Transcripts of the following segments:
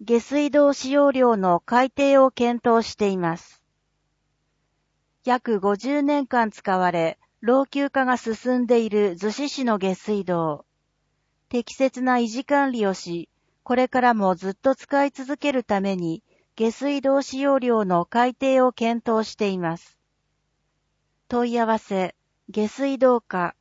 下水道使用量の改定を検討しています。約50年間使われ、老朽化が進んでいる逗子市の下水道。適切な維持管理をし、これからもずっと使い続けるために、下水道使用量の改定を検討しています。問い合わせ、下水道課。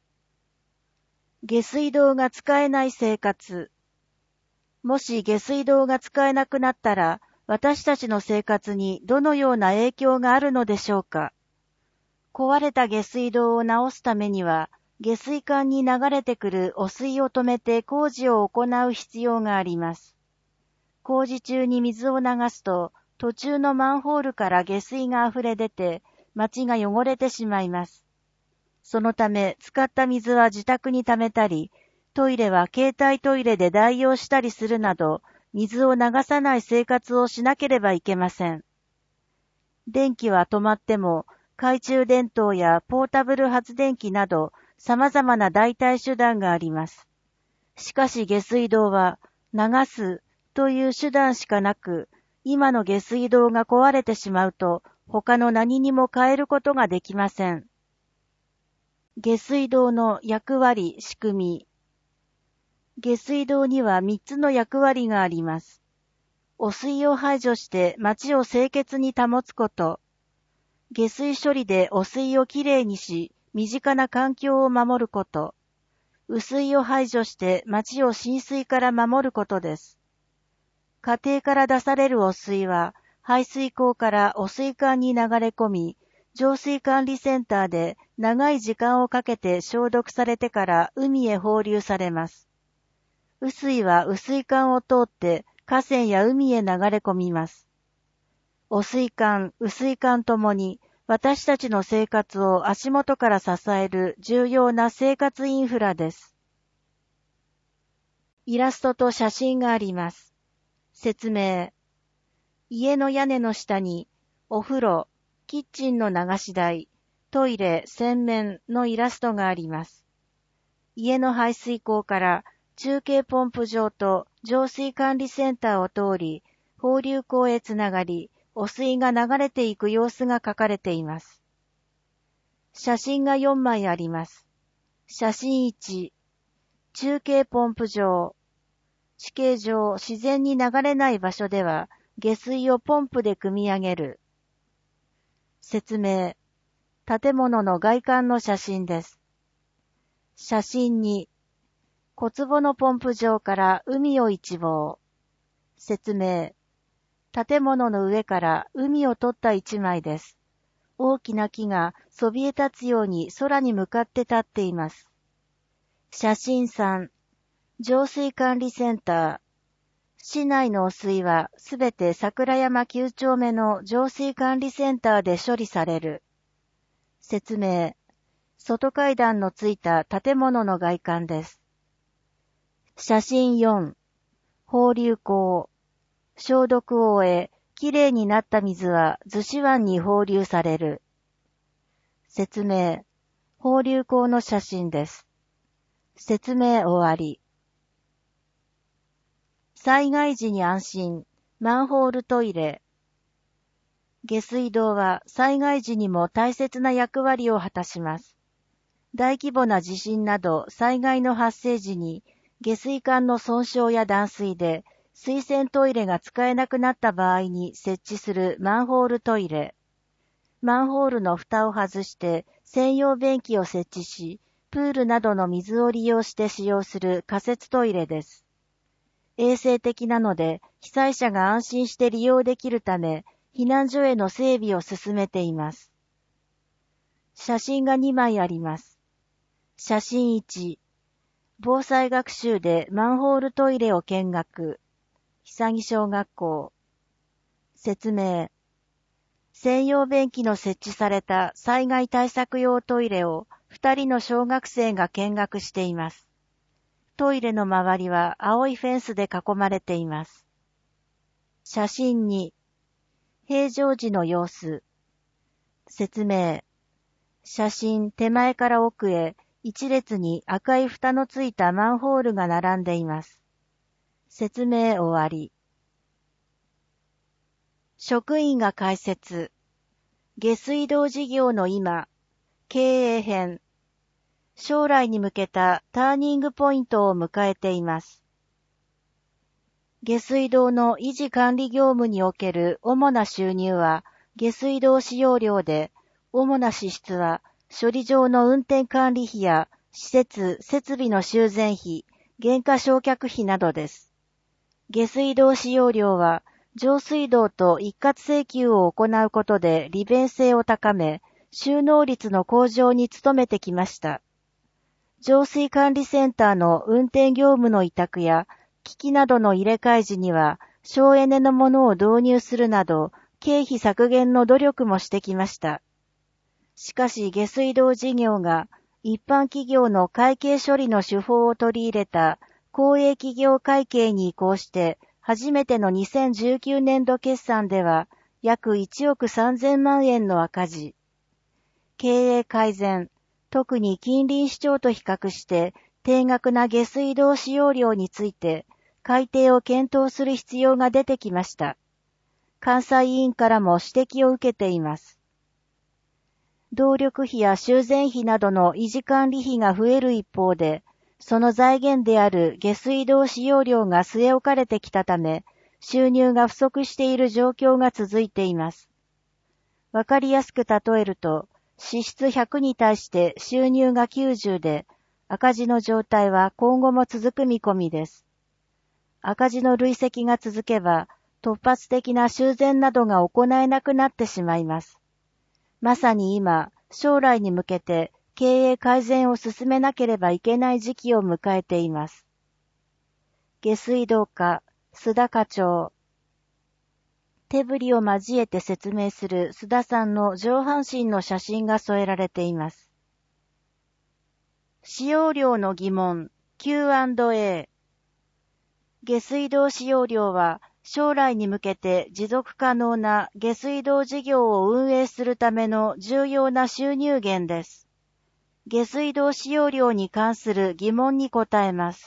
下水道が使えない生活。もし下水道が使えなくなったら、私たちの生活にどのような影響があるのでしょうか。壊れた下水道を直すためには、下水管に流れてくる汚水を止めて工事を行う必要があります。工事中に水を流すと、途中のマンホールから下水が溢れ出て、街が汚れてしまいます。そのため、使った水は自宅に溜めたり、トイレは携帯トイレで代用したりするなど、水を流さない生活をしなければいけません。電気は止まっても、懐中電灯やポータブル発電機など、様々な代替手段があります。しかし下水道は、流すという手段しかなく、今の下水道が壊れてしまうと、他の何にも変えることができません。下水道の役割・仕組み。下水道には3つの役割があります。汚水を排除して街を清潔に保つこと。下水処理で汚水をきれいにし、身近な環境を守ること。污水を排除して街を浸水から守ることです。家庭から出される汚水は、排水溝から汚水管に流れ込み、浄水管理センターで長い時間をかけて消毒されてから海へ放流されます。雨水は雨水管を通って河川や海へ流れ込みます。汚水管、雨水管ともに私たちの生活を足元から支える重要な生活インフラです。イラストと写真があります。説明。家の屋根の下にお風呂、キッチンの流し台、トイレ、洗面のイラストがあります。家の排水溝から中継ポンプ場と浄水管理センターを通り、放流口へつながり、汚水が流れていく様子が書かれています。写真が4枚あります。写真1、中継ポンプ場。地形上自然に流れない場所では下水をポンプで汲み上げる。説明。建物の外観の写真です。写真2、小坪のポンプ場から海を一望。説明。建物の上から海を撮った一枚です。大きな木がそびえ立つように空に向かって立っています。写真3、浄水管理センター。市内の汚水はすべて桜山9丁目の浄水管理センターで処理される。説明。外階段のついた建物の外観です。写真4、放流口。消毒を終え、きれいになった水は逗子湾に放流される。説明。放流口の写真です。説明終わり。災害時に安心、マンホールトイレ。下水道は災害時にも大切な役割を果たします。大規模な地震など災害の発生時に下水管の損傷や断水で水洗トイレが使えなくなった場合に設置するマンホールトイレ。マンホールの蓋を外して専用便器を設置し、プールなどの水を利用して使用する仮設トイレです。衛生的なので被災者が安心して利用できるため、避難所への整備を進めています。写真が2枚あります。写真1、防災学習でマンホールトイレを見学。久木小学校。説明。専用便器の設置された災害対策用トイレを2人の小学生が見学しています。トイレの周りは青いフェンスで囲まれています。写真2、平常時の様子。説明。写真手前から奥へ一列に赤い蓋のついたマンホールが並んでいます。説明終わり。 職員が解説。下水道事業の今、経営編。将来に向けたターニングポイントを迎えています。下水道の維持管理業務における主な収入は下水道使用料で、主な支出は処理場の運転管理費や施設・設備の修繕費、減価償却費などです。下水道使用料は上水道と一括請求を行うことで利便性を高め、収納率の向上に努めてきました。浄水管理センターの運転業務の委託や機器などの入れ替え時には省エネのものを導入するなど経費削減の努力もしてきました。しかし下水道事業が一般企業の会計処理の手法を取り入れた公営企業会計に移行して初めての2019年度決算では約1億3000万円の赤字。経営改善、特に近隣市町と比較して低額な下水道使用料について改定を検討する必要が出てきました。監査委員からも指摘を受けています。動力費や修繕費などの維持管理費が増える一方で、その財源である下水道使用料が据え置かれてきたため、収入が不足している状況が続いています。わかりやすく例えると、支出100に対して収入が90で、赤字の状態は今後も続く見込みです。赤字の累積が続けば、突発的な修繕などが行えなくなってしまいます。まさに今、将来に向けて経営改善を進めなければいけない時期を迎えています。下水道課、須田課長。手振りを交えて説明する須田さんの上半身の写真が添えられています。使用量の疑問 Q&A。下水道使用量は将来に向けて持続可能な下水道事業を運営するための重要な収入源です。下水道使用量に関する疑問に答えます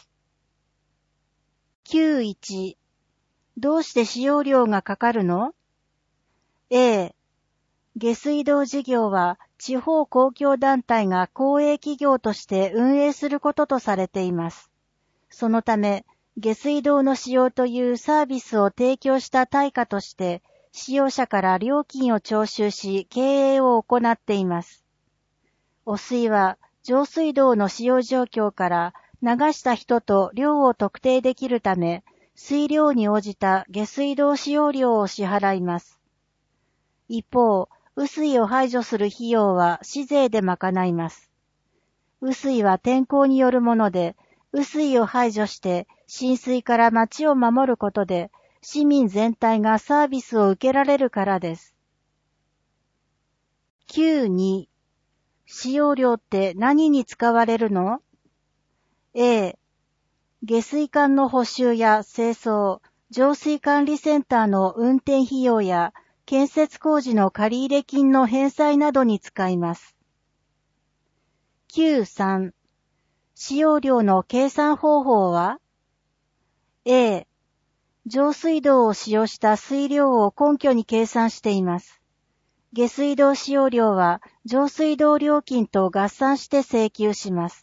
。Q1、どうして使用料がかかるの？ A、下水道事業は地方公共団体が公営企業として運営することとされています。そのため、下水道の使用というサービスを提供した対価として、使用者から料金を徴収し、経営を行っています。汚水は上水道の使用状況から流した人と量を特定できるため、水量に応じた下水道使用料を支払います。一方、雨水を排除する費用は市税で賄います。雨水は天候によるもので、雨水を排除して浸水から町を守ることで、市民全体がサービスを受けられるからです。Q2、使用料って何に使われるの？ A、下水管の補修や清掃、浄水管理センターの運転費用や建設工事の借入金の返済などに使います。Q3、使用量の計算方法は？ A、上水道を使用した水量を根拠に計算しています。下水道使用量は上水道料金と合算して請求します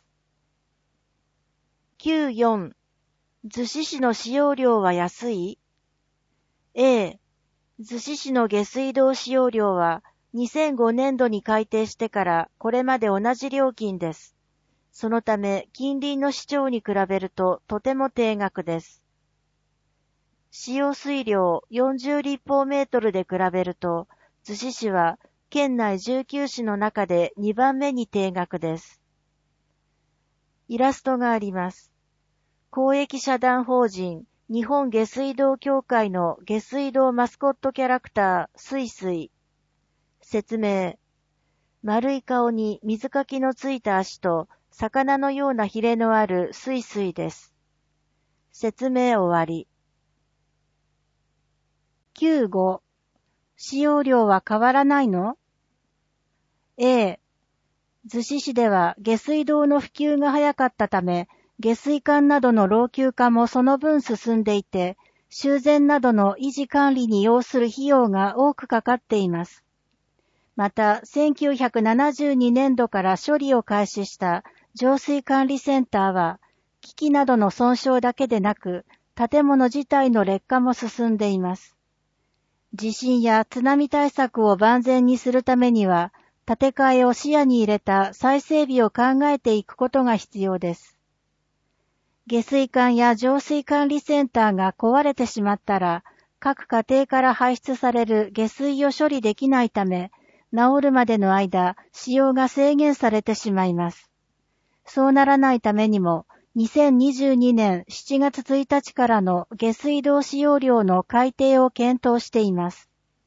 。Q4、逗子市の使用量は安い？ A、逗子市の下水道使用量は2005年度に改定してからこれまで同じ料金です。そのため近隣の市町に比べるととても低額です。使用水量40立方メートルで比べると、逗子市は県内19市の中で2番目に低額です。イラストがあります。公益社団法人日本下水道協会の下水道マスコットキャラクター、すいすい。説明。丸い顔に水かきのついた足と魚のようなヒレのあるすいすいです。説明終わり。Q5、使用量は変わらないの？ A、逗子市では下水道の普及が早かったため、下水管などの老朽化もその分進んでいて、 修繕などの維持管理に要する費用が多くかかっています。また、1972年度から処理を開始した浄水管理センターは、機器などの損傷だけでなく、建物自体の劣化も進んでいます。地震や津波対策を万全にするためには、建て替えを視野に入れた再整備を考えていくことが必要です。下水管や浄水管理センターが壊れてしまったら、各家庭から排出される下水を処理できないため、治るまでの間、使用が制限されてしまいます。そうならないためにも、2022年7月1日からの下水道使用量の改定を検討しています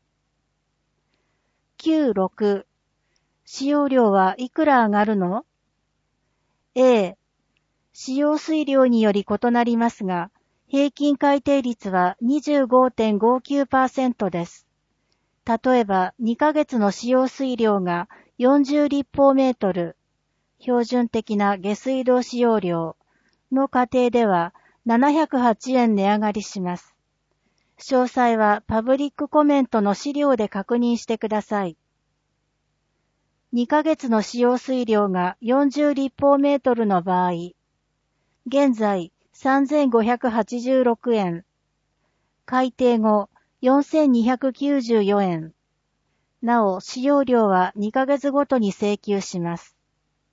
。9.6 使用量はいくら上がるの？ A、使用水量により異なりますが、平均改定率は 25.59% です。例えば、2ヶ月の使用水量が40立方メートル、標準的な下水道使用量の家庭では708円値上がりします。詳細はパブリックコメントの資料で確認してください。2ヶ月の使用水量が40立方メートルの場合、現在3586円、改定後4294円。なお、使用量は2ヶ月ごとに請求します。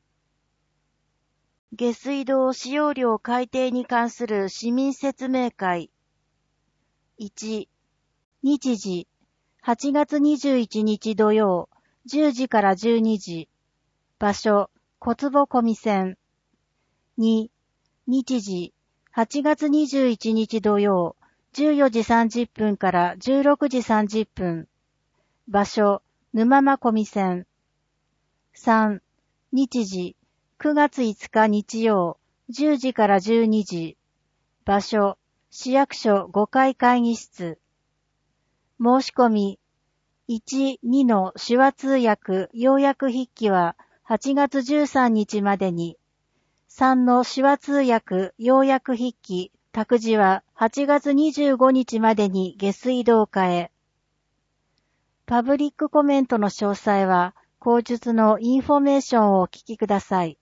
下水道使用量改定に関する市民説明会。1、日時、8月21日土曜、10時から12時。場所、小坪小見線。2、日時、8月21日土曜、14時30分から16時30分。場所、沼間小見線。3、日時、9月5日日曜、10時から12時。場所、市役所5階会議室。申し込み、1、2の手話通訳、要約筆記は8月13日までに。3の手話通訳、要約筆記、託児は8月25日までに下水道課へ。パブリックコメントの詳細は、後述のインフォメーションをお聞きください。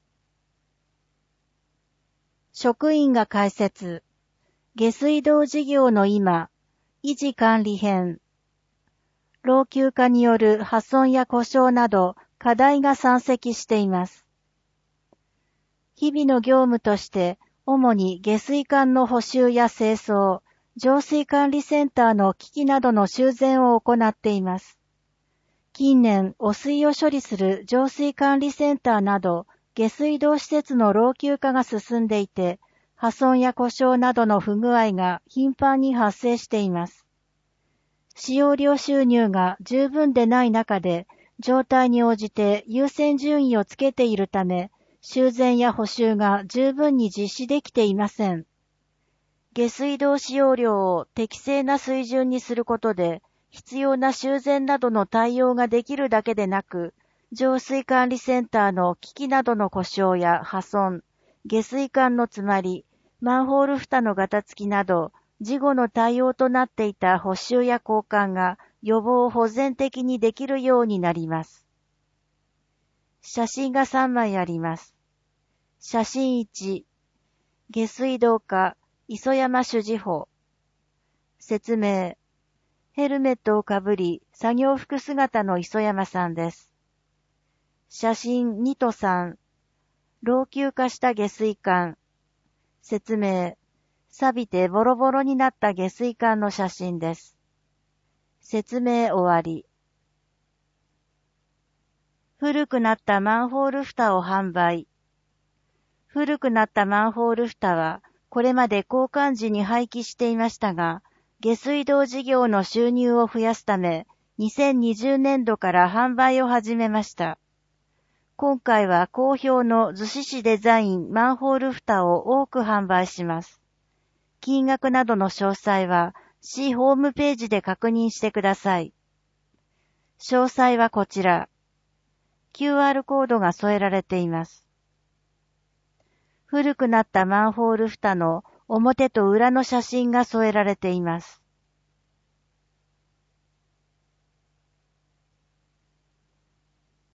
職員が解説。下水道事業の今、維持管理編。老朽化による破損や故障など課題が山積しています。日々の業務として、主に下水管の補修や清掃、浄水管理センターの機器などの修繕を行っています。近年、汚水を処理する浄水管理センターなど、下水道施設の老朽化が進んでいて、破損や故障などの不具合が頻繁に発生しています。使用料収入が十分でない中で、状態に応じて優先順位をつけているため、修繕や補修が十分に実施できていません。下水道使用量を適正な水準にすることで、必要な修繕などの対応ができるだけでなく、浄水管理センターの機器などの故障や破損、下水管の詰まり、マンホール蓋のガタつきなど、事後の対応となっていた補修や交換が予防保全的にできるようになります。写真が3枚あります。写真1、下水道課、磯山主事法。説明。ヘルメットをかぶり、作業服姿の磯山さんです。写真2と3。老朽化した下水管。説明。錆びてボロボロになった下水管の写真です。説明終わり。古くなったマンホール蓋を販売。古くなったマンホール蓋は、これまで交換時に廃棄していましたが、下水道事業の収入を増やすため、2020年度から販売を始めました。今回は好評の逗子市デザインマンホール蓋を多く販売します。金額などの詳細は市ホームページで確認してください。詳細はこちら。QR コードが添えられています。古くなったマンホール蓋の表と裏の写真が添えられています。